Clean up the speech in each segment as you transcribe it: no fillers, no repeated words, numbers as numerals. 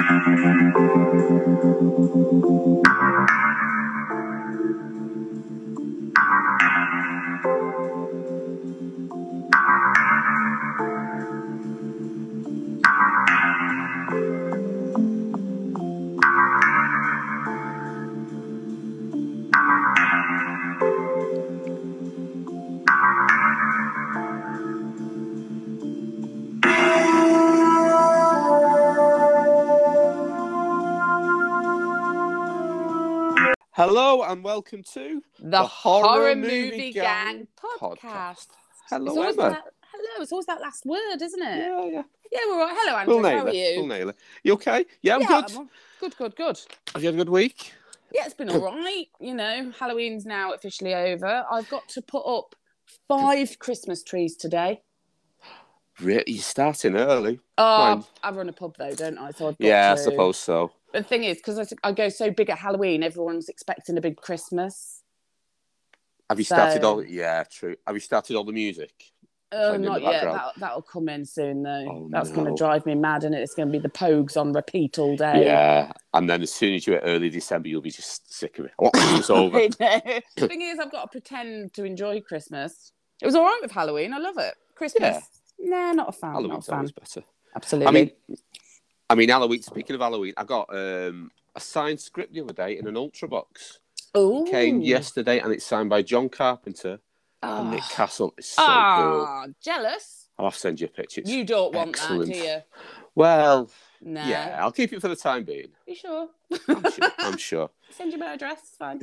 Hello and welcome to the Horror Movie Gang podcast. Hello, Emma. Hello, it's always that last word, isn't it? Yeah. Yeah, we're all right. Hello, Andrew. How are you? We'll nail it. You okay? Yeah, I'm good. Good. Have you had a good week? Yeah, it's been all right. You know, Halloween's now officially over. I've got to put up 5 Christmas trees today. Really? You're starting early. I run a pub though, don't I? So I've got to. I suppose so. But the thing is, because I go so big at Halloween, everyone's expecting a big Christmas. Have you started all? Yeah, true. Have you started all the music? Not yet. That'll come in soon, though. Oh, That's going to drive me mad, and it's going to be the Pogues on repeat all day. Yeah, and then as soon as you're early December, you'll be just sick of it. It's over. The thing is, I've got to pretend to enjoy Christmas. It was all right with Halloween. I love it. Christmas, nah, not a fan. Halloween's always better. Absolutely. I mean, Halloween. Speaking of Halloween, I got a signed script the other day in an Ultra box. Oh, it came yesterday, and it's signed by John Carpenter and Nick Castle. It's so cool. Jealous. I'll have to send you a picture. You don't want that, do you? Well, nah. Yeah, I'll keep it for the time being. You sure? I'm sure. Send you my address. It's fine.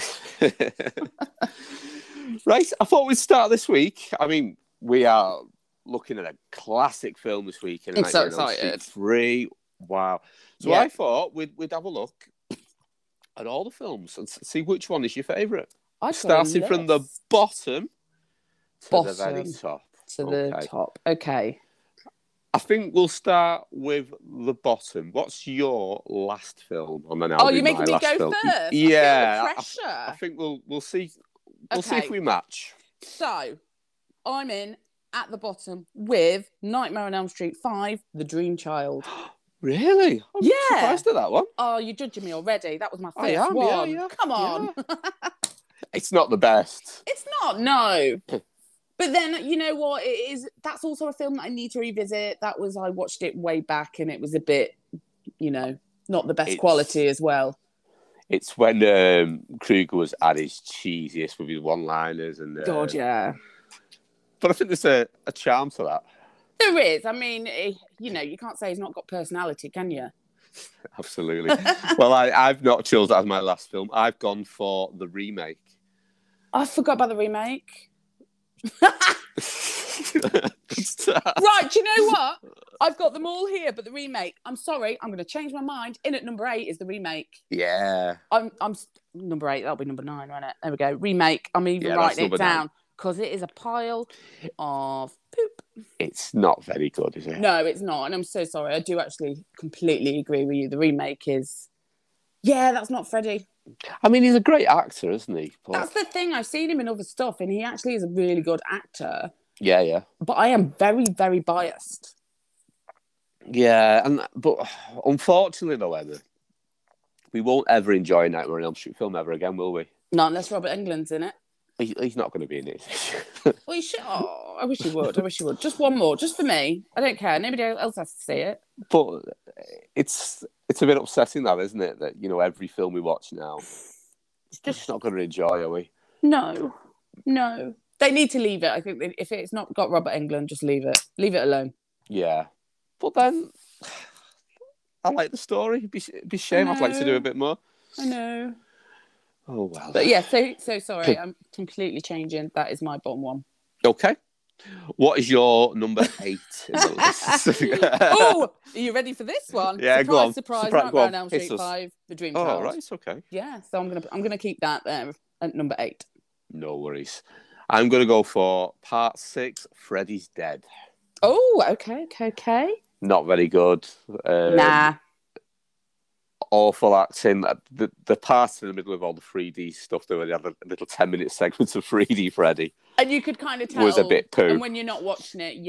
Right, I thought we'd start this week. I mean, we are looking at a classic film this week. I'm so excited. 3. Wow. So I thought we'd have a look at all the films and see which one is your favourite. Starting from the bottom to the very top. The top. Okay. I think we'll start with the bottom. What's your last film? And then you're making me go first? Yeah. I feel the pressure. I think we'll see. We'll see if we match. So, I'm in at the bottom with Nightmare on Elm Street 5, The Dream Child. Really? I'm surprised at that one. Oh, you're judging me already. That was my first one. Yeah. Come on. Yeah. It's not the best. It's not, no. But then, you know what? It is. That's also a film that I need to revisit. I watched it way back and it was a bit, not the best quality as well. It's when Kruger was at his cheesiest with his one-liners. And God, yeah. But I think there's a charm to that. There is. I mean, you can't say he's not got personality, can you? Absolutely. Well, I've not chosen that as my last film. I've gone for the remake. I forgot about the remake. Right, do you know what? I've got them all here, but the remake, I'm sorry, I'm going to change my mind. In at number 8 is the remake. Yeah. I'm number 8, that'll be number 9, won't it? There we go. Remake. I'm even writing it down because it is a pile of poop. It's not very good, is it? No, it's not. And I'm so sorry. I do actually completely agree with you. The remake is... Yeah, that's not Freddie. I mean, he's a great actor, isn't he? But... That's the thing. I've seen him in other stuff, and he actually is a really good actor. Yeah. But I am very, very biased. Yeah, but unfortunately, though, Emma, we won't ever enjoy a Nightmare on Elm Street film ever again, will we? Not unless Robert Englund's in it. He's not going to be in it. Well, he should. Oh, I wish he would. Just one more, just for me. I don't care. Nobody else has to see it. But it's a bit upsetting, that, isn't it? That every film we watch now, just not going to enjoy, are we? No. They need to leave it. I think if it's not got Robert Englund, just leave it. Leave it alone. Yeah, but then I like the story. It'd be a shame. I'd like to do a bit more. I know. Oh, well. But yeah, so sorry. I'm completely changing. That is my bottom one. Okay. What is your number 8 in the list? Oh, are you ready for this one? Yeah, go on. Surprise, Nightmare on Elm Street 5, The Dream Child. Oh, right, okay. Yeah, so I'm gonna keep that there at number 8. No worries. I'm going to go for part 6, Freddy's Dead. Oh, okay. Not very good. Nah. Awful acting. The part in the middle of all the 3D stuff, they had a little 10-minute segment of 3D Freddy. And you could kind of tell was a bit poo. And when you're not watching it,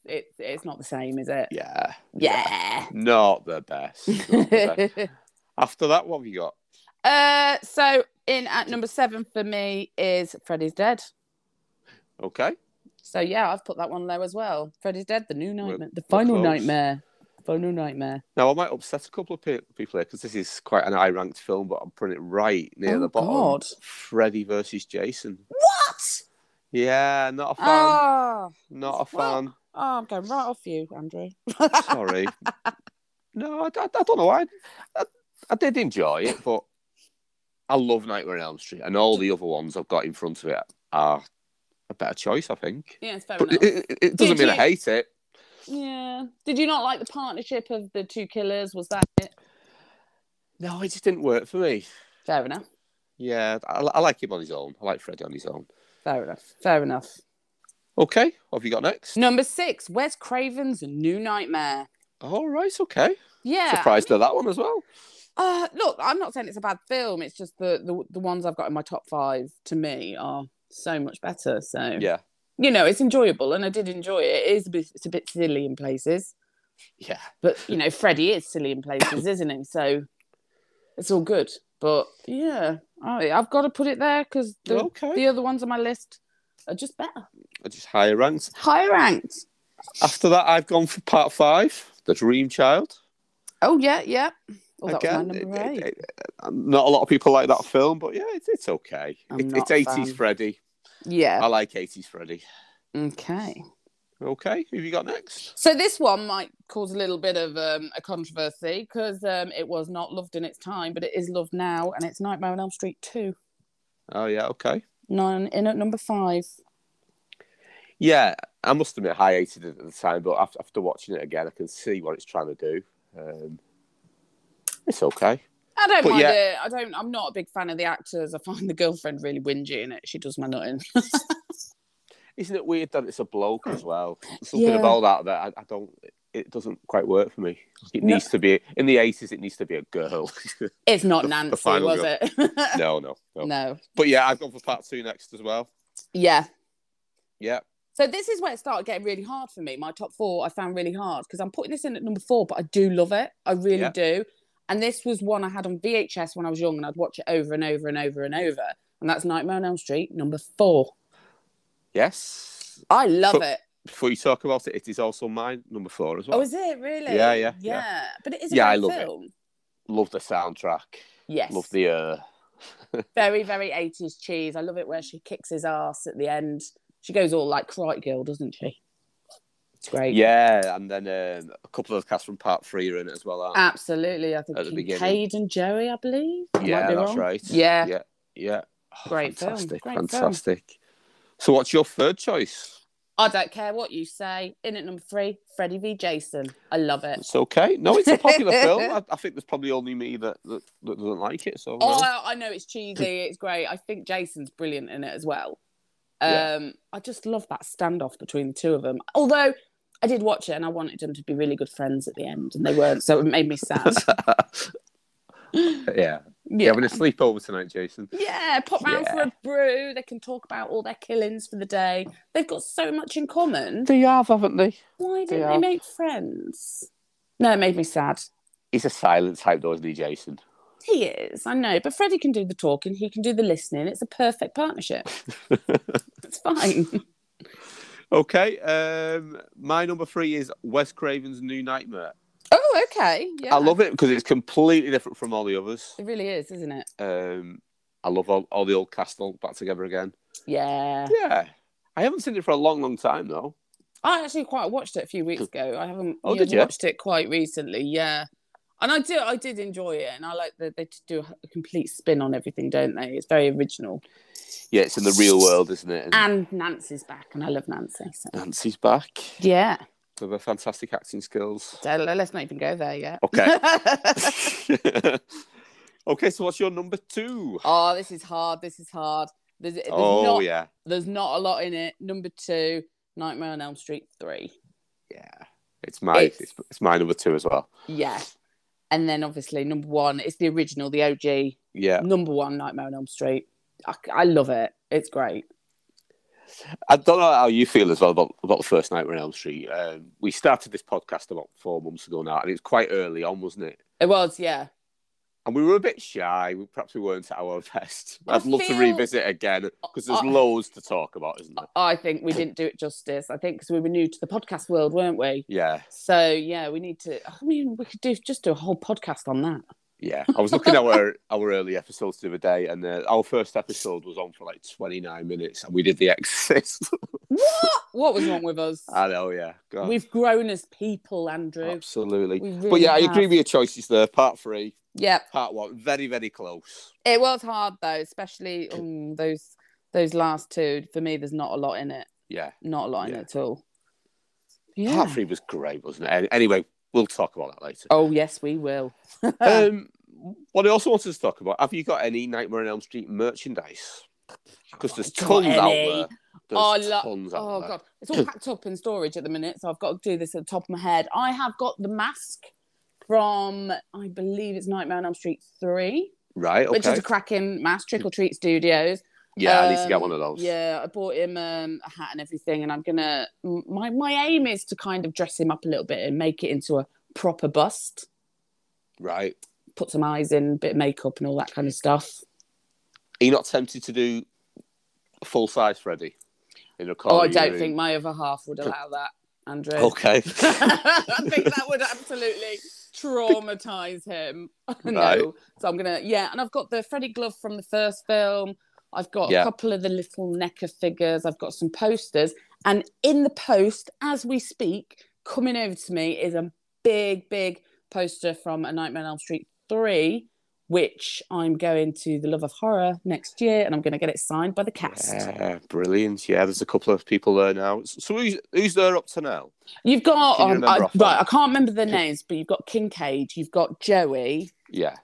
it's not the same, is it? Yeah. Yeah. Not the best. Not the best. After that, what have you got? So in at number 7 for me is Freddy's Dead. Okay. So yeah, I've put that one low as well. Freddy's Dead, the new nightmare, the final nightmare. Final nightmare. Now, I might upset a couple of people here because this is quite an high-ranked film, but I'm putting it right near the bottom. God. Freddy versus Jason. What? Yeah, not a fan. Not a fan. Well, I'm going right off you, Andrew. Sorry. No, I don't know why. I did enjoy it, but I love Nightmare on Elm Street, and all the other ones I've got in front of it are a better choice, I think. Yeah, it's fair but enough. It doesn't mean I hate it. Yeah. Did you not like the partnership of the two killers? Was that it? No, it just didn't work for me. Fair enough. Yeah, I like him on his own. I like Freddy on his own. Fair enough. Fair enough. Okay, what have you got next? Number 6, Wes Craven's New Nightmare. All right, okay. Yeah. Surprised at that one as well. Look, I'm not saying it's a bad film. It's just the ones I've got in my top 5 to me are so much better. So yeah, it's enjoyable, and I did enjoy it. It's a bit silly in places. Yeah, but Freddy is silly in places, isn't he? So it's all good. But yeah, I've got to put it there because the other ones on my list are just better. Are just higher ranked. Higher ranked. After that, I've gone for part 5, The Dream Child. Oh yeah. Oh, that Again, was my number 8. Not a lot of people like that film, but yeah, it's okay. It's 80s Freddy. Yeah. I like 80s Freddy. Okay. Okay, who have you got next? So this one might cause a little bit of a controversy because it was not loved in its time, but it is loved now, and it's Nightmare on Elm Street 2. Oh, yeah, okay. In at number 5. Yeah, I must admit, I hated it at the time, but after watching it again, I can see what it's trying to do. It's okay. I don't mind it. I'm not a big fan of the actors. I find the girlfriend really whingy in it. She does my nutting. Isn't it weird that it's a bloke as well? Something about that I don't. It doesn't quite work for me. It needs to be in the 80s. It needs to be a girl. It's not Nancy, was girl. it? No. But yeah, I've gone for part 2 next as well. Yeah. Yeah. So this is where it started getting really hard for me. My top 4 I found really hard because I'm putting this in at number 4, but I do love it. I really do. And this was one I had on VHS when I was young, and I'd watch it over and over and over and over. And that's Nightmare on Elm Street, number 4. Yes. I love it. Before you talk about it, it is also mine, number 4 as well. Oh, is it really? Yeah. But it is a great film. It. Love the soundtrack. Yes. Love the... Very, very 80s cheese. I love it where she kicks his ass at the end. She goes all like Karate Girl, doesn't she? It's great. Yeah, and then a couple of the cast from part 3 are in it as well. Absolutely. I think Kincaid and Joey, I believe. Yeah, that's right. Yeah. Oh, great fantastic, film. fantastic. Film. So what's your third choice? I don't care what you say. In at number 3, Freddy v. Jason. I love it. It's okay. No, it's a popular film. I think there's probably only me that doesn't like it. So I know it's cheesy. It's great. I think Jason's brilliant in it as well. I just love that standoff between the two of them. Although I did watch it and I wanted them to be really good friends at the end, and they weren't, so it made me sad. Yeah. Having a sleepover tonight, Jason. Yeah, pop round for a brew. They can talk about all their killings for the day. They've got so much in common. They have, haven't they? Why didn't they make friends? No, it made me sad. He's a silent type, though, isn't he, Jason? He is, I know. But Freddie can do the talking. He can do the listening. It's a perfect partnership. It's fine. Okay. My number 3 is Wes Craven's New Nightmare. Oh, okay. Yeah. I love it because it's completely different from all the others. It really is, isn't it? I love all the old cast all back together again. Yeah. Yeah. I haven't seen it for a long, long time, though. I actually watched it a few weeks ago. I haven't did you? Watched it quite recently, yeah. And I did enjoy it, and I like that they do a complete spin on everything, don't they? It's very original. Yeah, it's in the real world, isn't it? And Nancy's back, and I love Nancy. So. Nancy's back. Yeah. With her fantastic acting skills. So let's not even go there yet. Okay. Okay, so what's your number 2? Oh, this is hard. There's not a lot in it. Number 2, Nightmare on Elm Street 3. Yeah. It's my number 2 as well. Yeah. And then obviously number 1 is the original, the OG. Yeah. Number 1, Nightmare on Elm Street. I love it. It's great. I don't know how you feel as well about the first Nightmare on Elm Street. We started this podcast about 4 months ago now, and it was quite early on, wasn't it? It was, yeah. And we were a bit shy. Perhaps we weren't at our best. I'd love to revisit it again because there's loads to talk about, isn't there? I think we didn't do it justice. I think because we were new to the podcast world, weren't we? Yeah. So, yeah, we need to... I mean, we could just do a whole podcast on that. Yeah. I was looking at our early episodes the other day, and our first episode was on for like 29 minutes, and we did The Exorcist. What? What was wrong with us? I know, yeah. God. We've grown as people, Andrew. Absolutely. Really but yeah, I agree with your choices there. Part 3. Yeah. Part 1, very, very close. It was hard though, especially those last 2. For me, there's not a lot in it. Yeah. Not a lot in it at all. Yeah. Part 3 was great, wasn't it? Anyway, we'll talk about that later. Oh, yes, we will. What I also wanted to talk about, have you got any Nightmare on Elm Street merchandise? Because there's tons out there. Tons out there. Oh, God. It's all packed up in storage at the minute, so I've got to do this at the top of my head. I have got the mask from, I believe it's Nightmare on Elm Street 3. Right, okay. Which is a cracking mask, Trick or Treat Studios. Yeah, I need to get one of those. Yeah, I bought him a hat and everything, and I'm going to... My aim is to kind of dress him up a little bit and make it into a proper bust. Right. Put some eyes in, a bit of makeup and all that kind of stuff. Are you not tempted to do a full-size Freddy? I don't think my other half would allow that, Andrew. Okay. I think that would absolutely traumatise him. Right. No. So I'm going to... Yeah, and I've got the Freddy glove from the first film. I've got a couple of the little NECA figures. I've got some posters. And in the post, as we speak, coming over to me is a big, big poster from A Nightmare on Elm Street 3, which I'm going to the Love of Horror next year, and I'm going to get it signed by the cast. Yeah, brilliant. Yeah, there's a couple of people there now. So who's there up to now? You've got... I can't remember the names, but you've got Kincaid, you've got Joey. Yeah.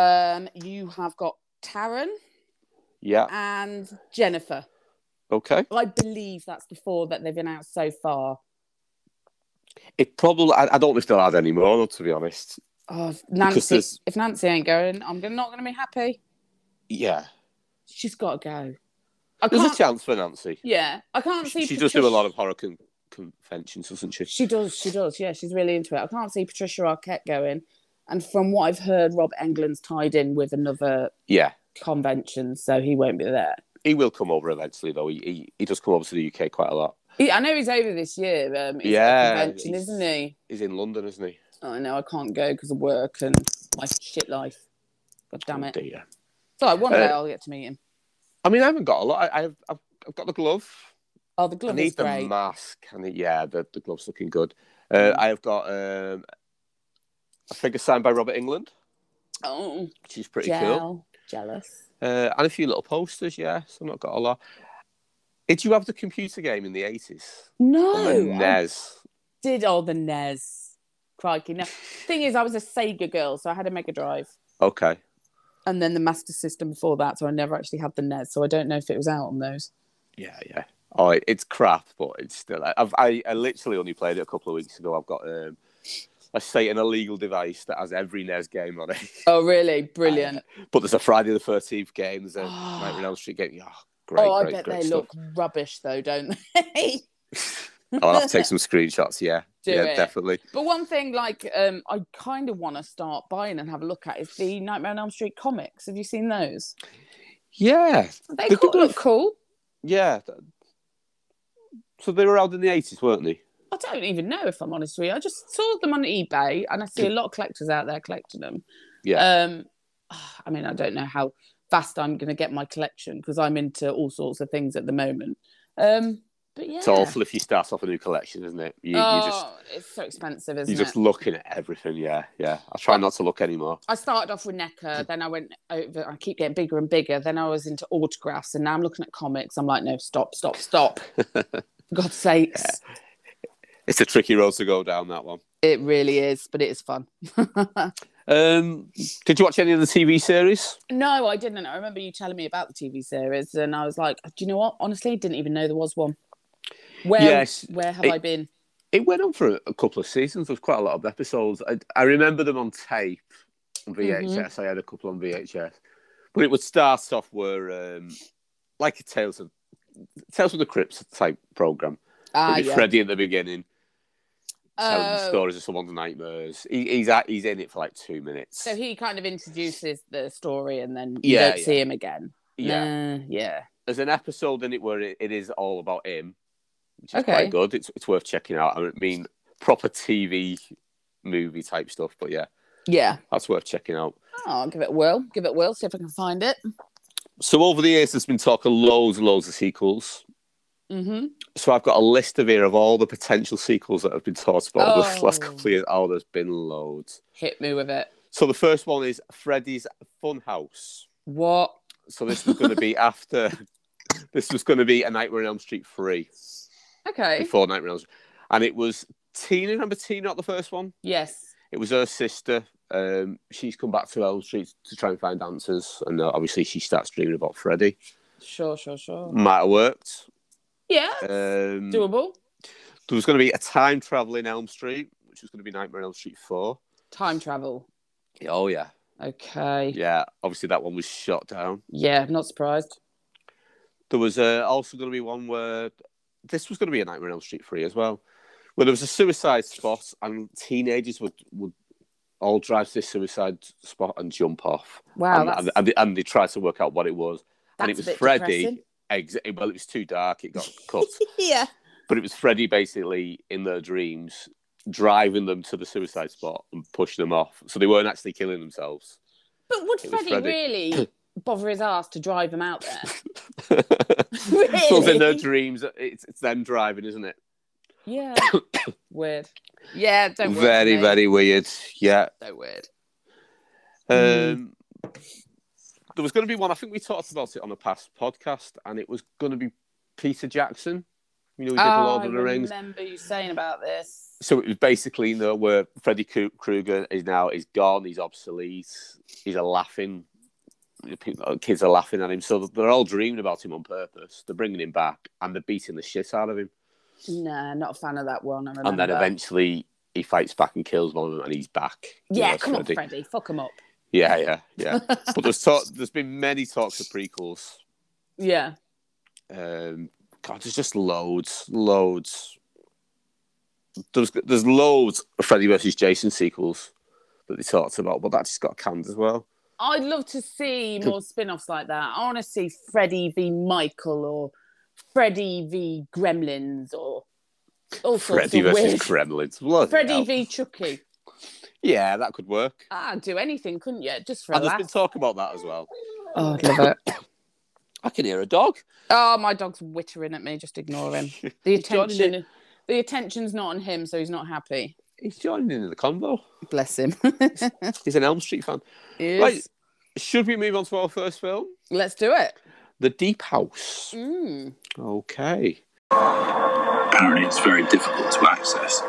You have got Taryn. Yeah. And Jennifer. Okay. I believe that's the 4 that they've announced so far. It probably... I don't know if they'll add any more, to be honest. Oh, if Nancy ain't going, I'm not going to be happy. Yeah. She's got to go. There's a chance for Nancy. Yeah. I can't see... She does do a lot of horror conventions, doesn't she? She does. Yeah, she's really into it. I can't see Patricia Arquette going. And from what I've heard, Rob Englund's tied in with another... Yeah. Convention, so he won't be there. He will come over eventually, though. He does come over to the UK quite a lot. I know he's over this year. He's at a convention, isn't he? He's in London, isn't he? I know. I can't go because of work and my shit life. God damn it. Dear. So one day I'll get to meet him. I mean, I haven't got a lot. I've got the glove. Oh, the glove is great. I need the mask. The glove's looking good. I have got a figure signed by Robert Englund. Oh, which is pretty cool. Jealous. And a few little posters, so I've not got a lot. Did you have the computer game in the 80s? No. The NES. The NES. Crikey. Now, thing is, I was a Sega girl, so I had a Mega Drive. Okay. And then the Master System before that, so I never actually had the NES, so I don't know if it was out on those. Yeah. Oh, it's crap, but it's still... I literally only played it a couple of weeks ago. I've got... I say an illegal device that has every NES game on it. Oh, really? Brilliant. But there's a Friday the 13th game. There's a Nightmare on Elm Street game. Oh, great, I bet they look rubbish, though, don't they? I'll have to take some screenshots, yeah. Definitely. But one thing, I kind of want to start buying and have a look at is the Nightmare on Elm Street comics. Have you seen those? Yeah. They look cool. Yeah. So they were out in the 80s, weren't they? I don't even know, if I'm honest with you. I just saw them on eBay, and I see a lot of collectors out there collecting them. Yeah. I mean, I don't know how fast I'm going to get my collection because I'm into all sorts of things at the moment. But yeah. It's awful if you start off a new collection, isn't it? It's so expensive, isn't it? You're just looking at everything, yeah. I try not to look anymore. I started off with NECA, then I went over, I keep getting bigger and bigger, then I was into autographs, and now I'm looking at comics. I'm like, no, stop. For God's sakes. Yeah. It's a tricky road to go down, that one. It really is, but it is fun. Did you watch any of the TV series? No, I didn't. I remember you telling me about the TV series, and I was like, do you know what? Honestly, didn't even know there was one. Where have I been? It went on for a couple of seasons. There was quite a lot of episodes. I remember them on tape, on VHS. Mm-hmm. I had a couple on VHS. But it would start off where, like a Tales of Tales from the Crypt type program. Freddy at the beginning, telling the stories of someone's nightmares. He's in it for like 2 minutes. So he kind of introduces the story, and then you don't see him again. Yeah. There's an episode in it where it is all about him, which is quite good. It's worth checking out. I mean, proper TV movie type stuff, but yeah, that's worth checking out. I'll give it a whirl. See if I can find it. So over the years, there's been talk of loads and loads of sequels. Mm-hmm. So I've got a list of all the potential sequels that have been talked about the last couple of years. Oh, there's been loads. Hit me with it. So the first one is Freddy's Funhouse. What? So this was going to be after. This was going to be A Nightmare on Elm Street 3. Okay. Before Nightmare on Elm Street. And it was Tina. Remember Tina, not the first one? Yes. It was her sister. She's come back to Elm Street to try and find answers. And obviously she starts dreaming about Freddy. Sure. Might have worked. Yeah. Doable. There was going to be a time travel in Elm Street, which was going to be Nightmare on Elm Street 4. Time travel. Oh, yeah. Okay. Yeah. Obviously that one was shot down. Yeah, not surprised. There was also going to be one where this was going to be a Nightmare on Elm Street 3 as well, where there was a suicide spot and teenagers would all drive to this suicide spot and jump off. Wow. And they tried to work out what it was. And it was Freddy. Well, it was too dark. It got cut. Yeah. But it was Freddy basically in their dreams driving them to the suicide spot and pushing them off. So they weren't actually killing themselves. But would Freddy really bother his ass to drive them out there? Really? So in their dreams, it's them driving, isn't it? Yeah. Weird. Yeah, don't worry. Very, very weird. Yeah. So weird. There was going to be one, I think we talked about it on a past podcast, and it was going to be Peter Jackson. You know, he did the Lord of the Rings. I remember you saying about this. So it was basically, where Freddy Krueger is gone, he's obsolete, he's kids are laughing at him, so they're all dreaming about him on purpose. They're bringing him back, and they're beating the shit out of him. Nah, not a fan of that one. I remember. And then eventually he fights back and kills one of them, and he's back. Yeah, come on, Freddy, fuck him up. Yeah. But there's been many talks of prequels. Yeah. God, there's just loads. There's loads of Freddy versus Jason sequels that they talked about, but that just got canned as well. I'd love to see more spin-offs like that. I want to see Freddy v Michael or Freddy v Gremlins or all sorts Freddy of versus weird... Gremlins. Freddy v Chucky. Yeah, that could work. I'd do anything, couldn't you? Just for a laugh. laugh. There's been talk about that as well. Oh, I'd love it. I can hear a dog. Oh, my dog's whittering at me. Just ignore him. The attention's not on him, so he's not happy. He's joining in the convo. Bless him. He's an Elm Street fan. Right, should we move on to our first film? Let's do it. The Deep House. Okay. Apparently it's very difficult to access.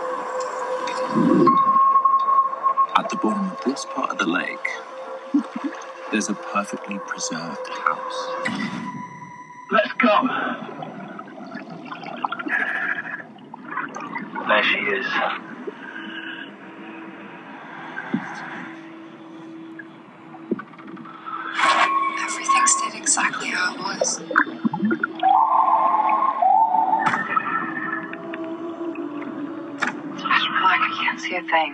At the bottom of this part of the lake, there's a perfectly preserved house. Let's go. There she is. Everything stayed exactly how it was. Just relax, I can't see a thing.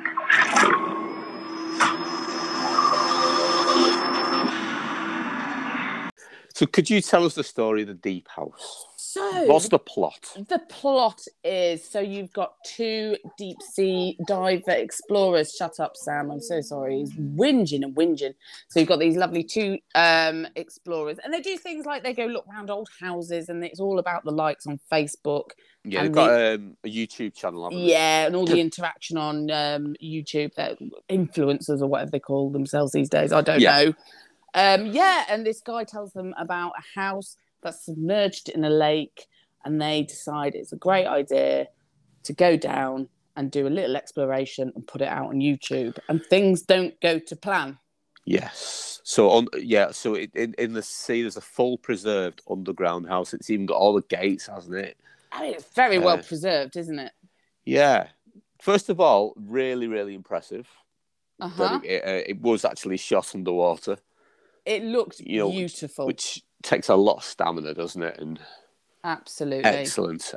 So could you tell us the story of the Deep House? So what's the plot? The plot is, so you've got two deep sea diver explorers. Shut up, Sam. I'm so sorry. He's whinging and whinging. So you've got these lovely two explorers. And they do things like they go look around old houses, and it's all about the likes on Facebook. Yeah, they've got a YouTube channel, haven't they? Yeah, and all the interaction on YouTube. They're influencers or whatever they call themselves these days. I don't know. And this guy tells them about a house that's submerged in a lake, and they decide it's a great idea to go down and do a little exploration and put it out on YouTube, and things don't go to plan. Yes. So in the sea, there's a full preserved underground house. It's even got all the gates, hasn't it? I mean, it's very well preserved, isn't it? Yeah. First of all, really, really impressive. It was actually shot underwater. It looked beautiful. Which takes a lot of stamina, doesn't it? And Absolutely. Excellent.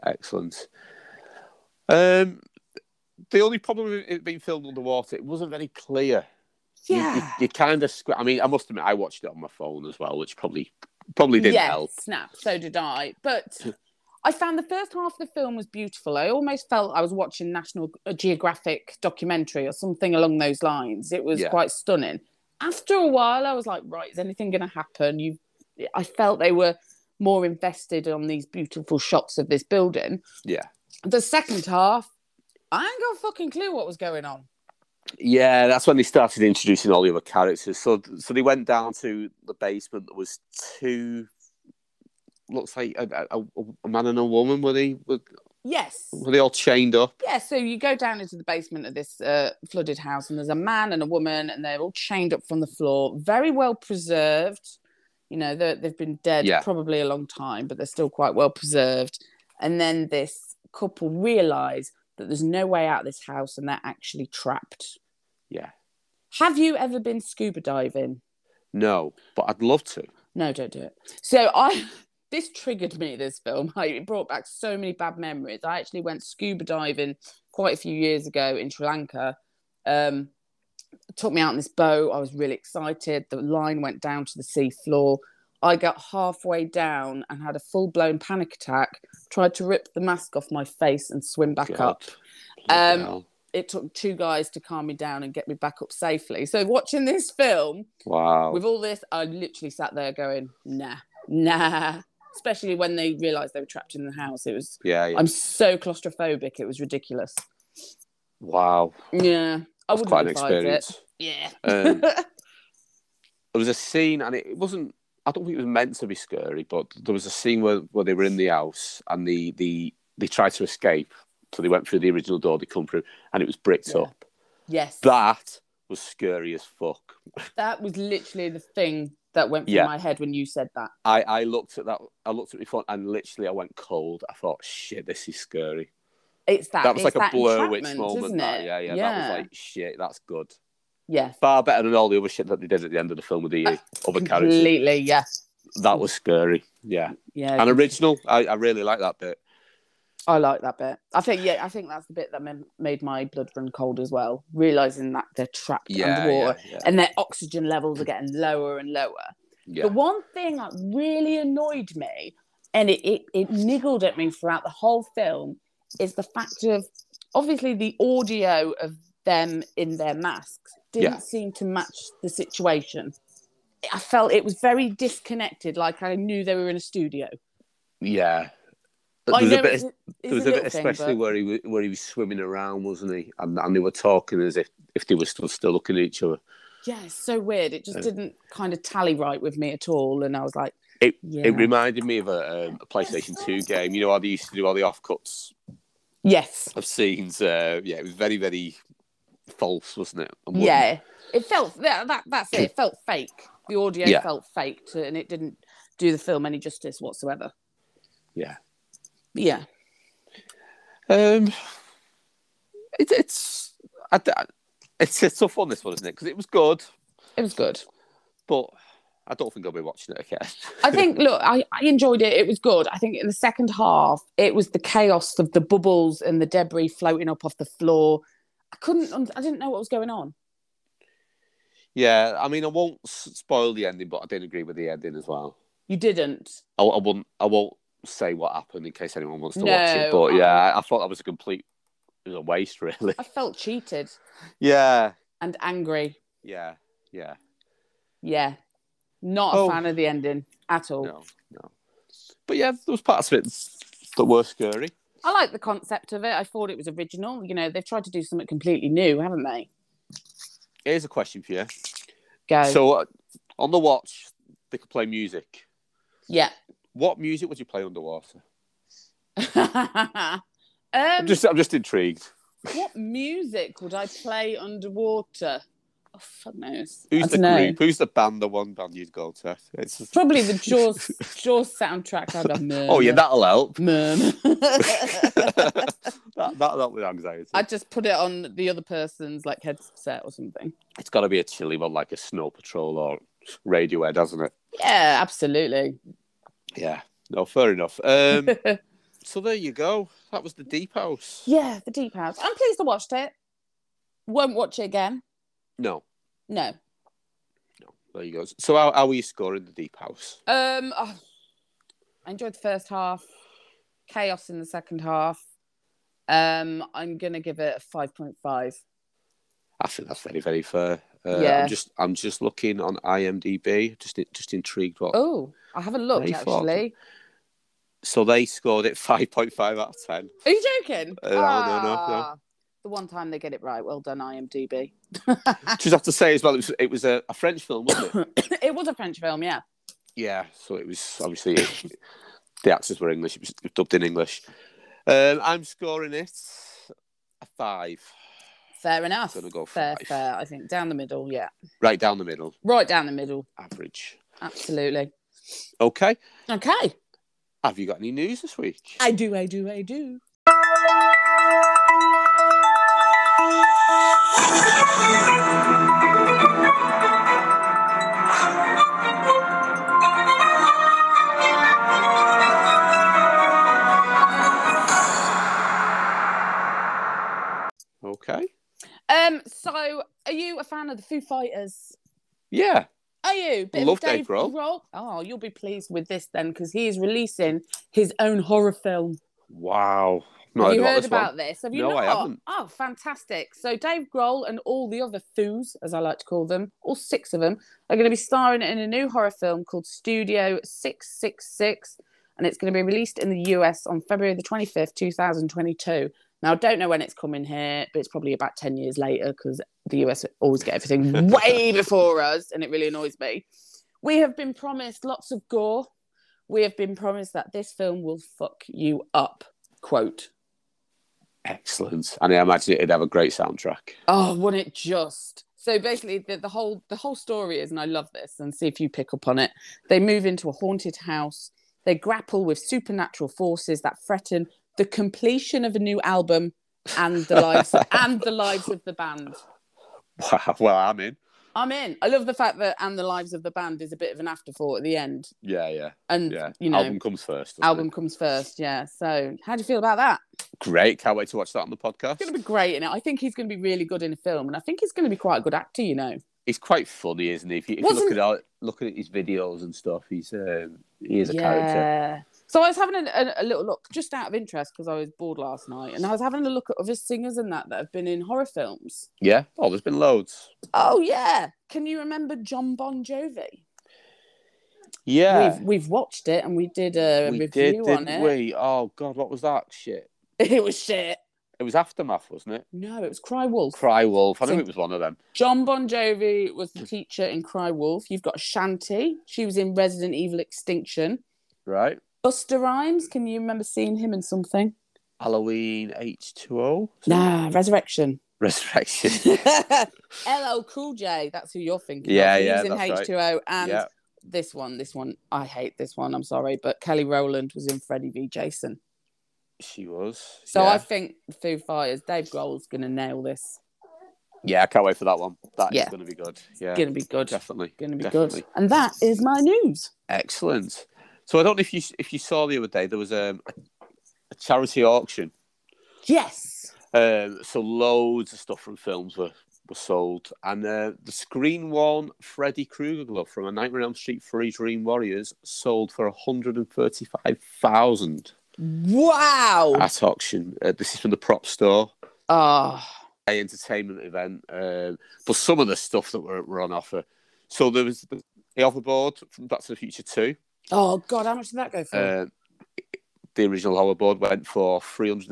The only problem with it being filmed underwater, it wasn't very clear. Yeah. You kind of... I mean, I must admit, I watched it on my phone as well, which probably didn't help. Snap. So did I. But I found the first half of the film was beautiful. I almost felt I was watching National Geographic documentary or something along those lines. It was quite stunning. After a while, I was like, right, is anything going to happen? I felt they were more invested on these beautiful shots of this building. Yeah. The second half, I ain't got a fucking clue what was going on. Yeah, that's when they started introducing all the other characters. So they went down to the basement. There was two, looks like a man and a woman. Yes. Were they all chained up? Yeah, so you go down into the basement of this flooded house, and there's a man and a woman, and they're all chained up from the floor. Very well preserved. You know, they've been dead probably a long time, but they're still quite well preserved. And then this couple realise that there's no way out of this house, and they're actually trapped. Yeah. Have you ever been scuba diving? No, but I'd love to. No, don't do it. So this triggered me, this film. It brought back so many bad memories. I actually went scuba diving quite a few years ago in Sri Lanka. Took me out on this boat. I was really excited. The line went down to the sea floor. I got halfway down and had a full-blown panic attack, tried to rip the mask off my face and swim back up. It took two guys to calm me down and get me back up safely. So watching this film, with all this, I literally sat there going, nah. Especially when they realised they were trapped in the house. It was, I'm so claustrophobic. It was ridiculous. Wow. Yeah. I wouldn't quite an advise experience. It. Yeah. There was a scene, and it wasn't, I don't think it was meant to be scary, but there was a scene where they were in the house and they tried to escape. So they went through the original door they come through, and it was bricked up. Yes. That was scary as fuck. That was literally the thing that went through my head when you said that. I looked at that. I looked at my phone, and literally I went cold. I thought, shit, this is scary. It's that. That was like a Blair Witch entrapment, moment. isn't it? Yeah. That was like, shit, that's good. Yeah. Far better than all the other shit that they did at the end of the film with the other characters. Completely, yeah. That was scary. Yeah. Yeah. And original, I really like that bit. I like that bit. I think that's the bit that made my blood run cold as well. Realising that they're trapped underwater and their oxygen levels are getting lower and lower. Yeah. The one thing that really annoyed me, and it niggled at me throughout the whole film, is the fact of, obviously, the audio of them in their masks didn't seem to match the situation. I felt it was very disconnected, like I knew they were in a studio. Yeah. There was a bit especially where he was swimming around, wasn't he? And they were talking as if they were still looking at each other. Yeah, it's so weird. It just didn't kind of tally right with me at all. And I was like, It reminded me of a PlayStation 2 game. You know how they used to do all the offcuts? Yes. Of scenes. It was very, very false, wasn't it? It felt, that's it. It felt fake. The audio felt fake, and it didn't do the film any justice whatsoever. Yeah. Yeah. It's a tough one, this one, isn't it? Because it was good. It was good. But I don't think I'll be watching it again. I think, look, I enjoyed it. It was good. I think in the second half, it was the chaos of the bubbles and the debris floating up off the floor. I didn't know what was going on. Yeah, I mean, I won't spoil the ending, but I did agree with the ending as well. You didn't? I won't say what happened in case anyone wants to watch it. But I thought that was it was a waste, really. I felt cheated. Yeah. And angry. Yeah. Not a fan of the ending at all. No. But yeah, there was parts of it that were scary. I like the concept of it. I thought it was original. You know, they've tried to do something completely new, haven't they? Here's a question for you. Go. So, on the watch, they could play music. Yeah. What music would you play underwater? I'm just intrigued. What music would I play underwater? Oh, fuck knows. Who's the group? Who's the band? The one band you'd go to? It's probably the Jaws soundtrack. I'd have Oh yeah, that'll help. That'll help with anxiety. I'd just put it on the other person's like headset or something. It's got to be a chilly one, like a Snow Patrol or Radiohead, hasn't it? Yeah, absolutely. Yeah. No, fair enough. So there you go. That was The Deep House. Yeah, The Deep House. I'm pleased I watched it. Won't watch it again. No. No. There you go. So how were you scoring The Deep House? I enjoyed the first half. Chaos in the second half. I'm gonna give it a 5.5. I think that's very, very fair. Yeah. I'm just looking on IMDb. Just intrigued what. Oh, I haven't looked actually. So they scored it 5.5 out of 10. Are you joking? No. The one time they get it right. Well done, IMDb. Just have to say as well, it was a French film, wasn't it? It was a French film, yeah. Yeah, so it was obviously the actors were English. It was dubbed in English. I'm scoring it a 5. Fair enough. I'm gonna go fair. 5. I think down the middle, yeah. Right down the middle. Right down the middle. Average. Absolutely. Okay. Have you got any news this week? I do. Okay. So are you a fan of the Foo Fighters? Yeah. Are you? I love Dave Grohl. Oh, you'll be pleased with this then, because he is releasing his own horror film. Wow. Have you heard about this? Have you not? I haven't. Oh, fantastic. So Dave Grohl and all the other Foos, as I like to call them, all 6 of them, are going to be starring in a new horror film called Studio 666, and it's going to be released in the US on February the 25th, 2022. Now, I don't know when it's coming here, but it's probably about 10 years later, because the US always get everything way before us, and it really annoys me. We have been promised lots of gore. We have been promised that this film will fuck you up, quote. Excellent. And I imagine it'd have a great soundtrack. Oh, wouldn't it just? So basically, the whole story is, and I love this, and see if you pick up on it. They move into a haunted house. They grapple with supernatural forces that threaten the completion of a new album and the lives of the band. Wow. Well, I'm in. I love the fact that "and the lives of the band" is a bit of an afterthought at the end. Yeah. And you know, album comes first. Comes first, yeah. So, how do you feel about that? Great. Can't wait to watch that on the podcast. It's going to be great in it. I think he's going to be really good in a film, and I think he's going to be quite a good actor. You know, he's quite funny, isn't he? If you look at his videos and stuff, he is a character. So I was having a little look, just out of interest, because I was bored last night, and I was having a look at other singers and that have been in horror films. Yeah. Oh, there's been loads. Oh yeah. Can you remember Jon Bon Jovi? Yeah. We've watched it, and we did a review on it. We? Oh God, what was that shit? It was shit. It was Aftermath, wasn't it? No, it was Cry Wolf. Cry Wolf. I knew it was one of them. Jon Bon Jovi was the teacher in Cry Wolf. You've got Shanti. She was in Resident Evil Extinction. Right. Busta Rhymes. Can you remember seeing him in something? Halloween H2O? Nah, Resurrection. LL Cool J. That's who you're thinking of. He was in H2O. Right. And this one, I hate this one. I'm sorry. But Kelly Rowland was in Freddy v. Jason. She was. So I think Foo Fighters, Dave Grohl's going to nail this. Yeah, I can't wait for that one. That is going to be good. Yeah, going to be good. Definitely. Going to be good. And that is my news. Excellent. So I don't know if you saw the other day, there was a charity auction. Yes. So loads of stuff from films were sold. And the screen-worn Freddy Krueger glove from A Nightmare on Elm Street 3 Dream Warriors sold for $135,000. Wow. At auction. This is from the prop store. Oh. Entertainment event. But some of the stuff that were on offer. So there was the hoverboard from Back to the Future 2. Oh, God, how much did that go for? The original hoverboard went for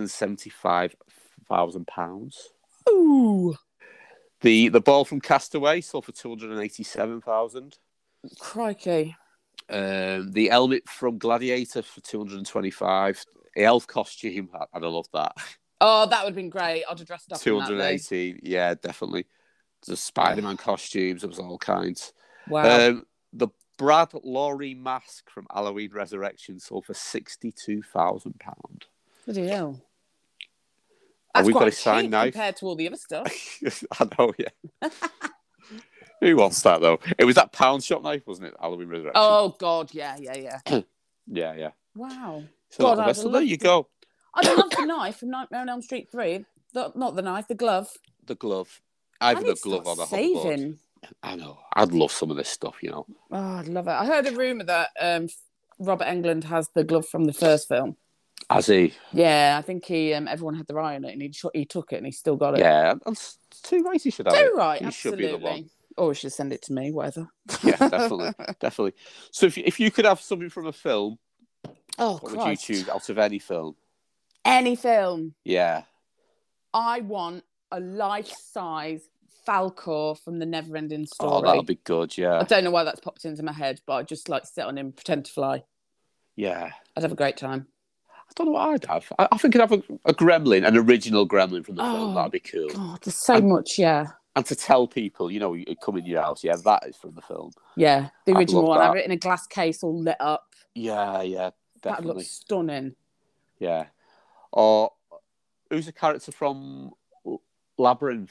£375,000. Ooh. The ball from Castaway sold for $287,000. Crikey. The helmet from Gladiator for $225,000. The elf costume, I'd have loved that. Oh, that would have been great. I'd have dressed up $218,000. Yeah, definitely. The Spider-Man costumes, it was all kinds. Wow. The Brad Laurie mask from Halloween Resurrection sold for £62,000. Bloody hell. That's we've quite got a signed knife compared to all the other stuff. I know, yeah. Who wants that, though? It was that pound shop knife, wasn't it? Halloween Resurrection. Oh, God, yeah. Yeah. Wow. So God, the so there you go. I love the knife from Nightmare on Elm Street 3. Not the knife, the glove. The glove. Either the glove or the hoverboard. I know. I'd love some of this stuff, you know. Oh, I'd love it. I heard a rumour that Robert Englund has the glove from the first film. Has he? Yeah, I think everyone had their eye on it and he took it and he still got it. Yeah, that's too right. He should have it. Too right, he absolutely. Should be the one. Or he should send it to me, whatever. Yeah, definitely. So if you could have something from a film, what would you choose out of any film? Any film? Yeah. I want a life-size Falkor from the Neverending Story. Oh, that'll be good, yeah. I don't know why that's popped into my head, but I'd just like to sit on him and pretend to fly. Yeah. I'd have a great time. I don't know what I'd have. I think I'd have a gremlin, an original gremlin from the film. That'd be cool. God, there's so much, yeah. And to tell people, you know, you come in your house, that is from the film. Yeah, the original one. Have it in a glass case all lit up. Yeah, definitely. That looks stunning. Yeah. Or who's a character from Labyrinth?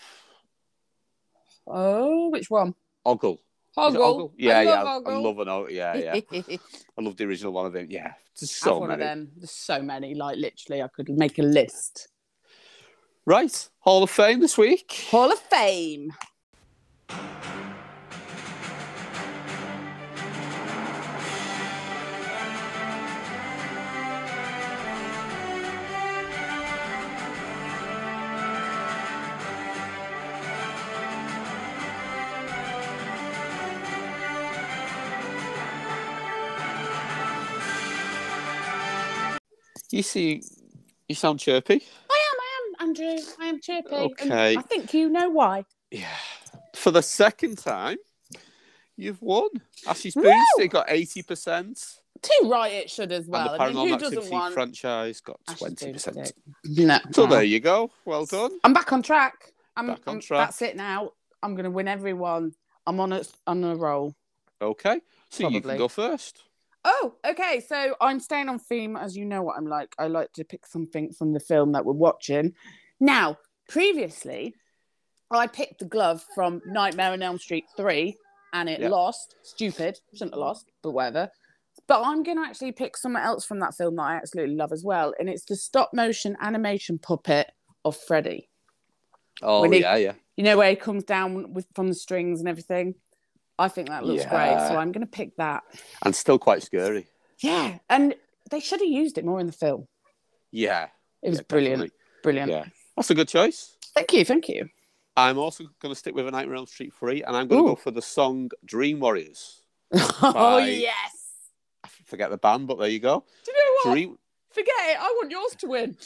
Oh, which one? Ogle. Ogle. Yeah, Ogle. I love an Ogle. Yeah. I love the original one of them. Yeah, there's so many. Of them. There's so many. Like literally, I could make a list. Right, Hall of Fame this week. Hall of Fame. You sound chirpy. I am, Andrew. I am chirpy. Okay. And I think you know why. Yeah. For the second time, you've won. Ashley Spoonstick got 80%. Too right it should as well. And the Paranormal Activity franchise got 20%. No. So there you go. Well done. I'm back on track. I'm back on track. That's it now. I'm going to win everyone. I'm on a roll. Okay. So Probably. You can go first. Oh, okay. So I'm staying on theme, as you know what I'm like. I like to pick something from the film that we're watching. Now, previously, I picked the glove from Nightmare on Elm Street 3, and it lost. Stupid. Shouldn't have lost, but whatever. But I'm going to actually pick something else from that film that I absolutely love as well, and it's the stop-motion animation puppet of Freddy. Oh, yeah. You know, where he comes down from the strings and everything? I think that looks great, so I'm going to pick that. And still quite scary. Yeah, and they should have used it more in the film. Yeah. It was brilliant. Definitely. Brilliant. Yeah. That's a good choice. Thank you. I'm also going to stick with A Nightmare on Elm Street 3, and I'm going to go for the song Dream Warriors. Oh, yes. I forget the band, but there you go. Do you know what? Forget it. I want yours to win.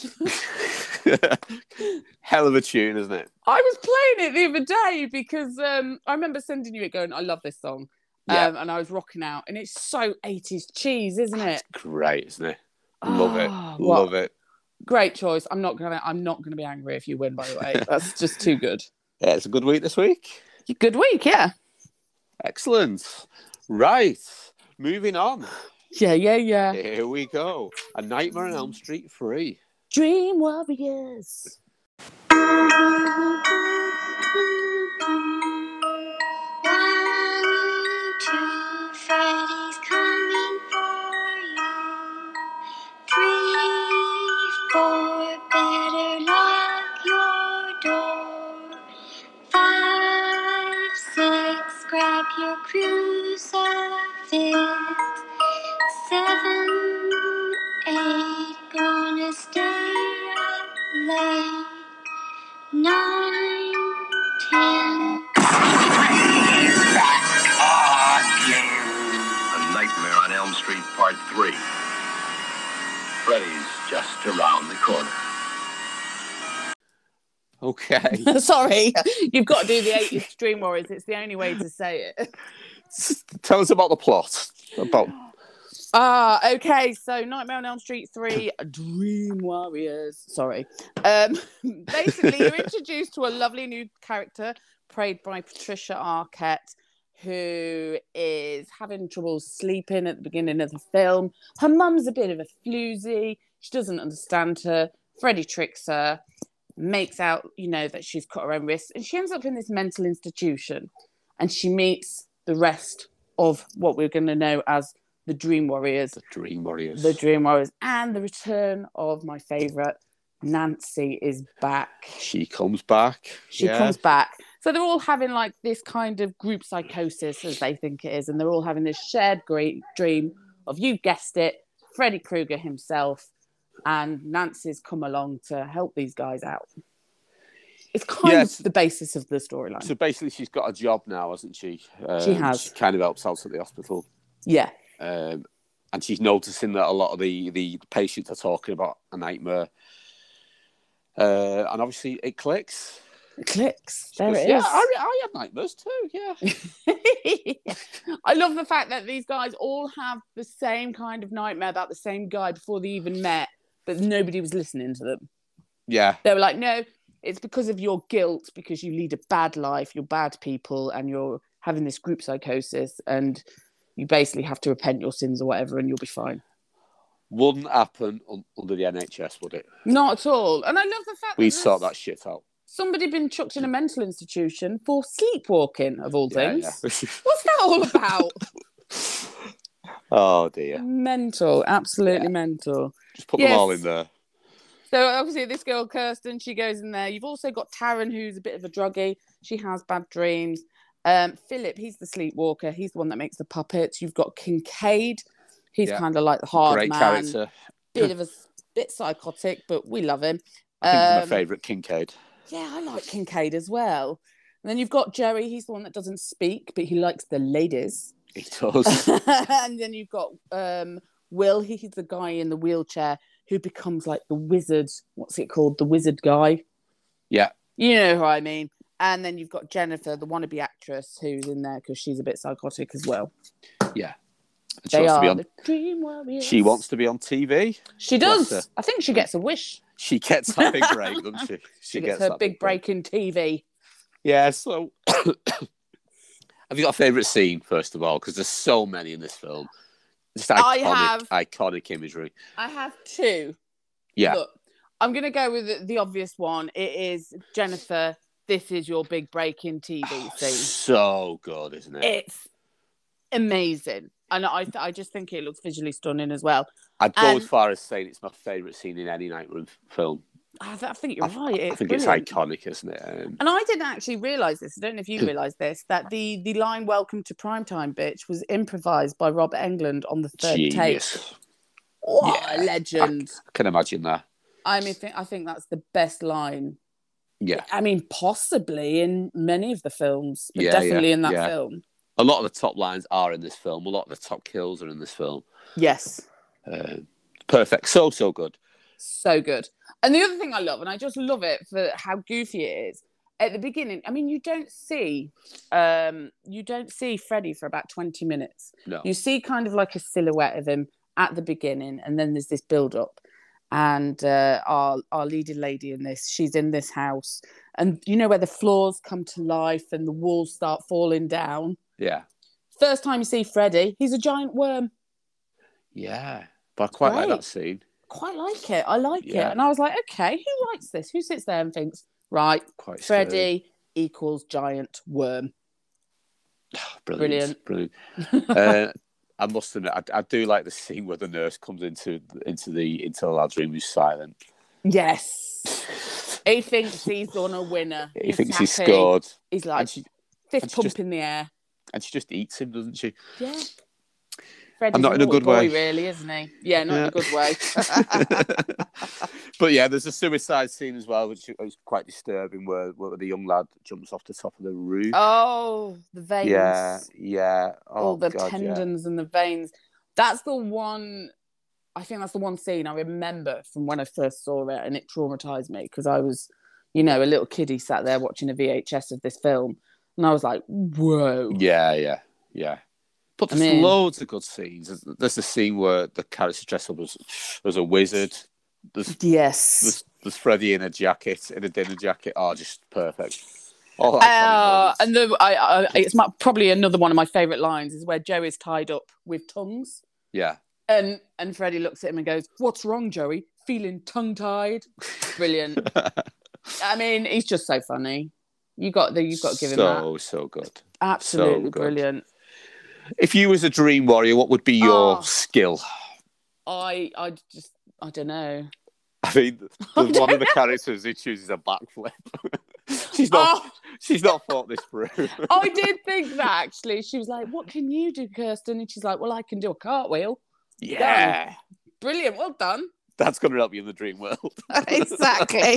Hell of a tune, isn't it? I was playing it the other day because I remember sending you it going, I love this song. And I was rocking out. And it's so 80s cheese, isn't it? It's great, isn't it? Love it. Love it. Great choice. I'm not gonna be angry if you win, by the way. That's just too good. Yeah, it's a good week this week. Good week, yeah. Excellent. Right. Moving on. Yeah. Here we go. A Nightmare on Elm Street 3. Dream Warriors. Freddy's coming for you. 3, 4, better lock your door. 5, 6, grab your crucifix. 7, 8, gonna stay up late. 9, 10. A Nightmare on Elm Street Part 3. Freddy's just around the corner. Okay. Sorry, you've got to do the 80s Dream Warriors. It's the only way to say it. Tell us about the plot. Okay, so Nightmare on Elm Street 3, Dream Warriors. Sorry. Basically, you're introduced to a lovely new character played by Patricia Arquette, who is having trouble sleeping at the beginning of the film. Her mum's a bit of a floozy. She doesn't understand her. Freddy tricks her, makes out, that she's cut her own wrist, and she ends up in this mental institution. And she meets the rest of what we're going to know as The Dream Warriors. The Dream Warriors. The Dream Warriors. And the return of my favourite, Nancy is back. She comes back. She comes back. So they're all having like this kind of group psychosis, as they think it is, and they're all having this shared great dream of, you guessed it, Freddy Krueger himself, and Nancy's come along to help these guys out. It's kind of the basis of the storyline. So basically, she's got a job now, hasn't she? She has. She kind of helps out at the hospital. Yeah. And she's noticing that a lot of the patients are talking about a nightmare. And obviously, it clicks. It clicks. There it is. Yeah, I had nightmares too, yeah. I love the fact that these guys all have the same kind of nightmare about the same guy before they even met, but nobody was listening to them. Yeah. They were like, no, it's because of your guilt, because you lead a bad life, you're bad people, and you're having this group psychosis, and you basically have to repent your sins or whatever, and you'll be fine. Wouldn't happen under the NHS, would it? Not at all. And I love the fact that we sort that shit out. Somebody been chucked in a mental institution for sleepwalking, of all things. Yeah. What's that all about? Oh, dear. Mental. Absolutely mental. Just put them all in there. So, obviously, this girl, Kirsten, she goes in there. You've also got Taryn, who's a bit of a druggie. She has bad dreams. Philip, he's the sleepwalker. He's the one that makes the puppets. You've got Kincaid. He's kind of like the hard Great man. Character. Bit psychotic, but we love him. I think he's my favourite, Kincaid. Yeah, I like Kincaid as well. And then you've got Jerry. He's the one that doesn't speak, but he likes the ladies. He does. And then you've got Will. He's the guy in the wheelchair who becomes like the wizard. What's it called? The wizard guy. Yeah. You know who I mean. And then you've got Jennifer, the wannabe actress, who's in there because she's a bit psychotic as well. Yeah. And they are the Dream Warriors. She wants to be on TV. She does. I think she gets a wish. She gets that big break, doesn't she? She gets her big break in TV. Yeah, so... Have you got a favourite scene, first of all? Because there's so many in this film. Just iconic imagery. I have two. Yeah. Look, I'm going to go with the obvious one. It is Jennifer, this is your big break in TV scene. So good, isn't it? It's amazing. And I just think it looks visually stunning as well. I'd go as far as saying it's my favourite scene in any Night film. I think you're right. I think it's iconic, isn't it? And I didn't actually realise this. I don't know if you realised this, that the line "Welcome to Primetime, bitch" was improvised by Robert Englund on the third take. What a legend! I can imagine that. I mean, I think that's the best line. Yeah. I mean, possibly in many of the films, but definitely in that film. A lot of the top lines are in this film. A lot of the top kills are in this film. Yes. Perfect. So good. So good. And the other thing I love, and I just love it for how goofy it is, at the beginning, I mean, you don't see Freddy for about 20 minutes. No. You see kind of like a silhouette of him at the beginning, and then there's this build-up. And our leading lady in this, she's in this house. And you know where the floors come to life and the walls start falling down? Yeah. First time you see Freddy, he's a giant worm. Yeah. But I quite like that scene. Quite like it. I like it. And I was like, okay, who writes this? Who sits there and thinks, right, Freddy equals giant worm. Brilliant. I must admit, I do like the scene where the nurse comes into the lad's room who's silent. Yes. He thinks he's on a winner. He thinks he's scored. He's like, fist pump in the air. And she just eats him, doesn't she? Yeah. Freddy's not in a good way, really, isn't he? Yeah, not in a good way. But yeah, there's a suicide scene as well, which is quite disturbing, where the young lad jumps off the top of the roof. Oh, the veins. Yeah. All the tendons and the veins. That's the one. I think that's the one scene I remember from when I first saw it, and it traumatized me because I was, a little kiddie sat there watching a VHS of this film, and I was like, "Whoa!" Yeah. But there's loads of good scenes. There's the scene where the character dressed up as a wizard. There's Freddy in a dinner jacket. Oh, just perfect. And it's probably another one of my favourite lines is where Joe is tied up with tongues. Yeah. And Freddy looks at him and goes, "What's wrong, Joey? Feeling tongue-tied?" Brilliant. I mean, he's just so funny. You've got to give him that. So good. Absolutely so good. Brilliant. If you was a dream warrior, what would be your skill? I don't know. I mean, there's one of the characters who chooses a backflip. She's not thought this through. I did think that, actually. She was like, what can you do, Kirsten? And she's like, well, I can do a cartwheel. Yeah. Done. Brilliant. Well done. That's going to help you in the dream world. Exactly.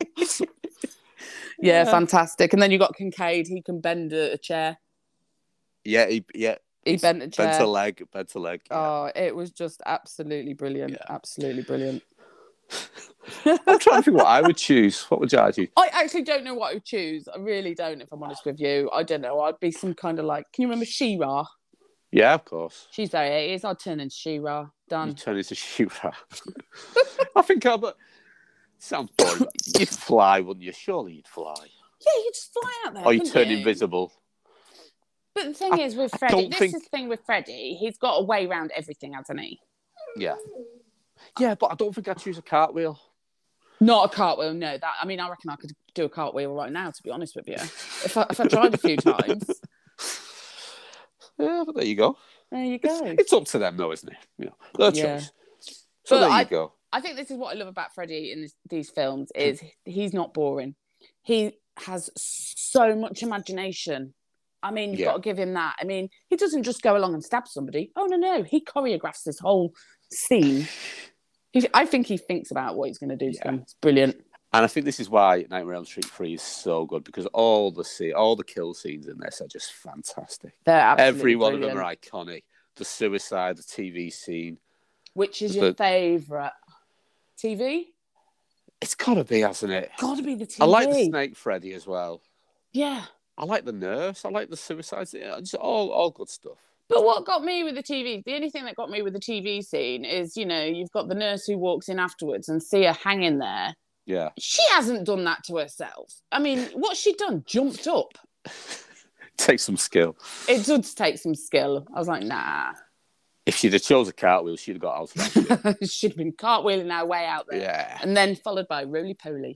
Yeah, fantastic. And then you got Kincaid. He can bend a chair. Yeah, he bent a chair. Bent a leg. Yeah. Oh, it was just absolutely brilliant. Yeah. Absolutely brilliant. I'm trying to think what I would choose. What would you choose? I actually don't know what I would choose. I really don't, if I'm honest with you. I don't know. I'd be some kind of like... Can you remember She-Ra? Yeah, of course. She's very 80s. I'd turn into She-Ra. Done. You turn into She-Ra. I think but sounds boring. You'd fly, wouldn't you? Surely you'd fly. Yeah, you'd just fly out there. Or you'd turn invisible. But the thing is with Freddie, is the thing with Freddie, he's got a way around everything, hasn't he? Yeah. Yeah, but I don't think I'd choose a cartwheel. Not a cartwheel, no. I reckon I could do a cartwheel right now, to be honest with you. If I tried a few times. Yeah, but there you go. There you go. It's up to them, though, isn't it? You know, their choice. So there you go. I think this is what I love about Freddie in these films is he's not boring. He has so much imagination. I mean, you've got to give him that. I mean, he doesn't just go along and stab somebody. Oh, no. He choreographs this whole scene. I think he thinks about what he's going to do to them. It's brilliant. And I think this is why Nightmare on Elm Street 3 is so good, because all the kill scenes in this are just fantastic. They're absolutely Every one brilliant. of them are iconic. The suicide, the TV scene. Which is your favourite? TV? It's got to be, hasn't it? Got to be the TV. I like the Snake Freddy as well. Yeah. I like the nurse. I like the suicides. It's all good stuff. But what got me with the TV, the only thing that got me with the TV scene is, you've got the nurse who walks in afterwards and see her hanging there. Yeah. She hasn't done that to herself. I mean, what's she done? Jumped up. Takes some skill. It does take some skill. I was like, nah. If she'd have chose a cartwheel, she'd have got out of that. She'd have been cartwheeling her way out there. Yeah. And then followed by roly-poly.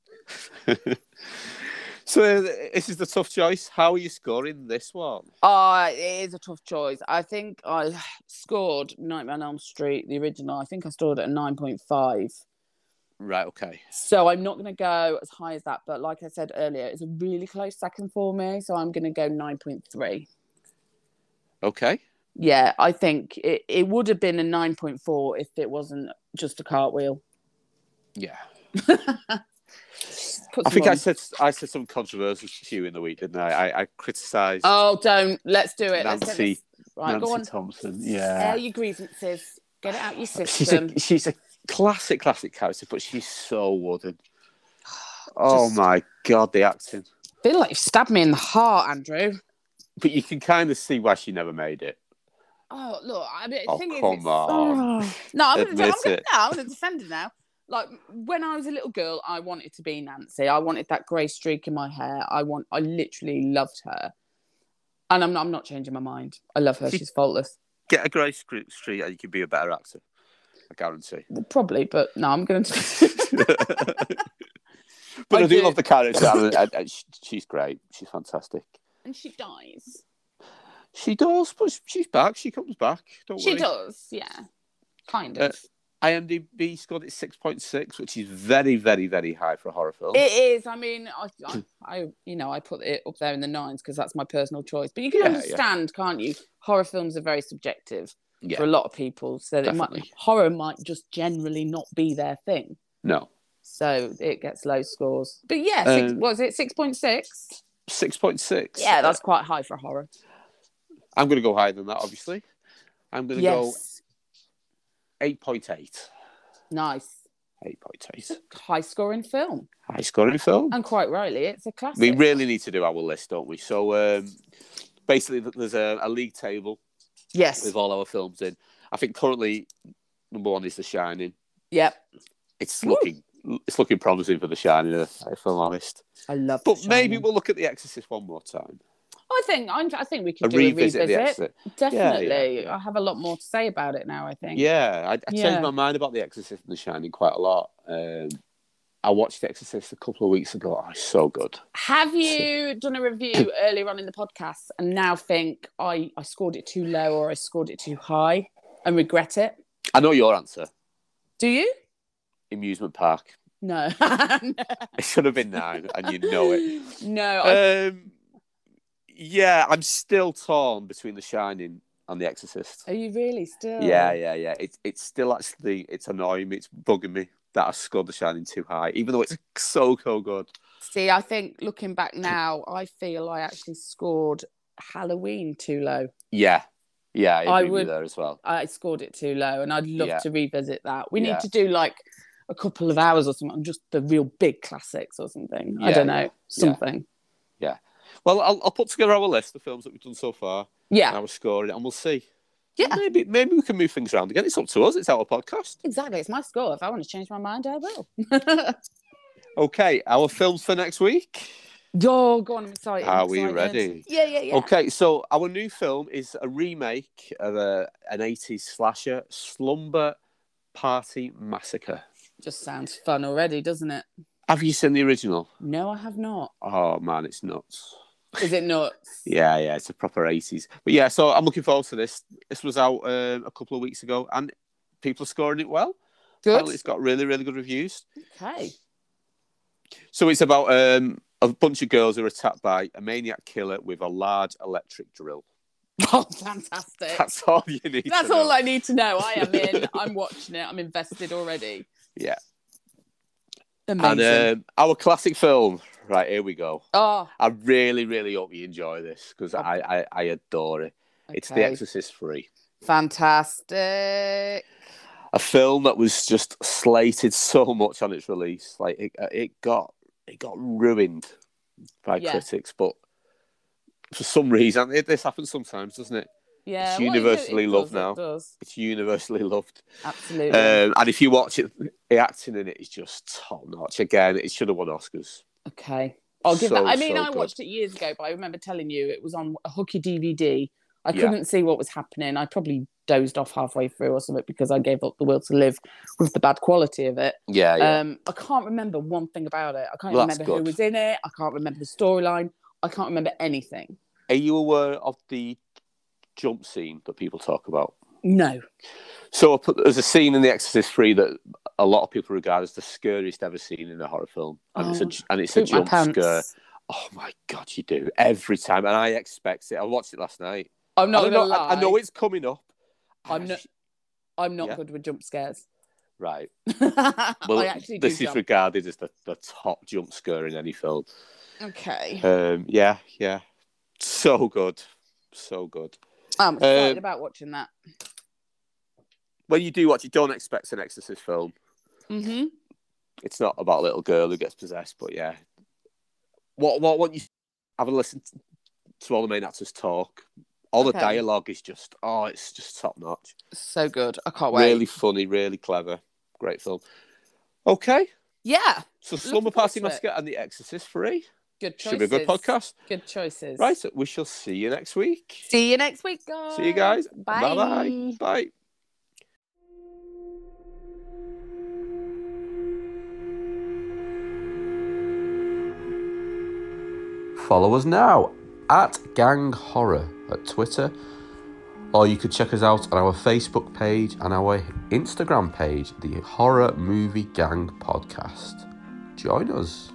So this is the tough choice. How are you scoring this one? It is a tough choice. I think I scored Nightmare on Elm Street, the original. I think I scored it at 9.5. Right, okay. So I'm not going to go as high as that. But like I said earlier, it's a really close second for me. So I'm going to go 9.3. Okay. Yeah, I think it would have been a 9.4 if it wasn't just a cartwheel. Yeah. I think I said something controversial to you in the week, didn't I? I criticised. Oh, don't. Let's do it. Nancy, right, Nancy go on. Thompson. Yeah. Air your grievances. Get it out your system. She's a classic character, but she's so wooden. Oh my God, the acting. I feel like you've stabbed me in the heart, Andrew. But you can kind of see why she never made it. Oh, look. I mean, the thing come on. No, I'm going to defend her now. Like, when I was a little girl, I wanted to be Nancy. I wanted that grey streak in my hair. I literally loved her. And I'm not changing my mind. I love her. She's faultless. Get a grey streak and you can be a better actor. I guarantee. Well, probably, but no, I'm going to... But I do love the character. And she's great. She's fantastic. And she dies. She does, but she's back. She comes back. Don't worry. She does, yeah. Kind of. IMDb scored it 6.6, which is very, very, very high for a horror film. It is. I mean, I put it up there in the 9s because that's my personal choice. But you can understand, can't you? Horror films are very subjective for a lot of people. So horror might just generally not be their thing. No. So it gets low scores. But yeah, was it 6.6? 6.6. Yeah, that's quite high for horror. I'm going to go higher than that, obviously. I'm going to go 8.8. Nice. 8.8. High scoring film. High scoring film. And quite rightly, it's a classic. We really need to do our list, don't we? So basically, there's a league table. Yes. With all our films in. I think currently number 1 is The Shining. Yep. It's looking promising for The Shining, if I'm honest. I love But maybe we'll look at The Exorcist one more time. I think we could do a revisit. Definitely. Yeah. I have a lot more to say about it now, I think. Yeah, I changed my mind about The Exorcist and The Shining quite a lot. I watched The Exorcist a couple of weeks ago. Oh, it's so good. Have you done a review earlier on in the podcast and now think I scored it too low or I scored it too high and regret it? I know your answer. Do you? Amusement Park. No. It should have been 9, and you know it. No. Yeah, I'm still torn between The Shining and The Exorcist. Are you really still? Yeah. It's still actually, it's annoying me. It's bugging me that I scored The Shining too high, even though it's so good. See, I think looking back now, I feel I actually scored Halloween too low. Yeah, I agree with you there as well. I scored it too low, and I'd love to revisit that. We need to do like a couple of hours or something, just the real big classics or something. I don't know, something. Yeah. Well, I'll put together our list of films that we've done so far. Yeah. And I will score it, and we'll see. Yeah. Maybe we can move things around again. It's up to us. It's our podcast. Exactly. It's my score. If I want to change my mind, I will. Okay. Our films for next week. Yo, go on. I'm excited. Are we ready? Yeah. Okay. So our new film is a remake of an 80s slasher, Slumber Party Massacre. Just sounds fun already, doesn't it? Have you seen the original? No, I have not. Oh, man, it's nuts. Is it nuts? Yeah, it's a proper 80s. But yeah, so I'm looking forward to this. This was out a couple of weeks ago, and people are scoring it well. Good. Apparently it's got really, really good reviews. Okay. So it's about a bunch of girls who are attacked by a maniac killer with a large electric drill. Oh, fantastic. That's all you need That's to know. all I need to know. I am in. I'm watching it. I'm invested already. Yeah. Amazing. And our classic film. Right, here we go. Oh. I really, really hope you enjoy this because I adore it. Okay. It's The Exorcist 3. Fantastic. A film that was just slated so much on its release. Like it got ruined by critics, but for some reason, this happens sometimes, doesn't it? Yeah, it's universally loved now. It does. It's universally loved. Absolutely. And if you watch it, the acting in it is just top notch. Again, it should have won Oscars. Okay, I'll give that. I mean, I good. watched it years ago, but I remember telling you it was on a hooky DVD. I couldn't see what was happening. I probably dozed off halfway through or something because I gave up the will to live with the bad quality of it. Yeah. I can't remember one thing about it. I can't remember who was in it. I can't remember the storyline. I can't remember anything. Are you aware of the jump scene that people talk about? No. So there's a scene in The Exorcist 3 that a lot of people regard as the scariest ever seen in a horror film, and it's a jump scare. Oh my God, you do every time, and I expect it. I watched it last night. I'm not gonna lie. I know it's coming up. I'm not good with jump scares. Right. Well, this is regarded as the top jump scare in any film. Okay. Yeah. So good. I'm excited about watching that. When you do watch it, don't expect an Exorcist film. Mm-hmm. It's not about a little girl who gets possessed, but yeah. What you have a listen to all the main actors talk. All the dialogue is just, it's just top notch. So good. I can't wait. Really funny, really clever. Great film. Okay. Yeah. So Slumber Party Massacre and The Exorcist 3. Good choices. Should be a good podcast. Good choices. Right, so we shall see you next week. See you next week, guys. See you guys. Bye. Bye-bye. Bye. Follow us now at Gang Horror at Twitter, or you could check us out on our Facebook page and our Instagram page, the Horror Movie Gang Podcast. Join us.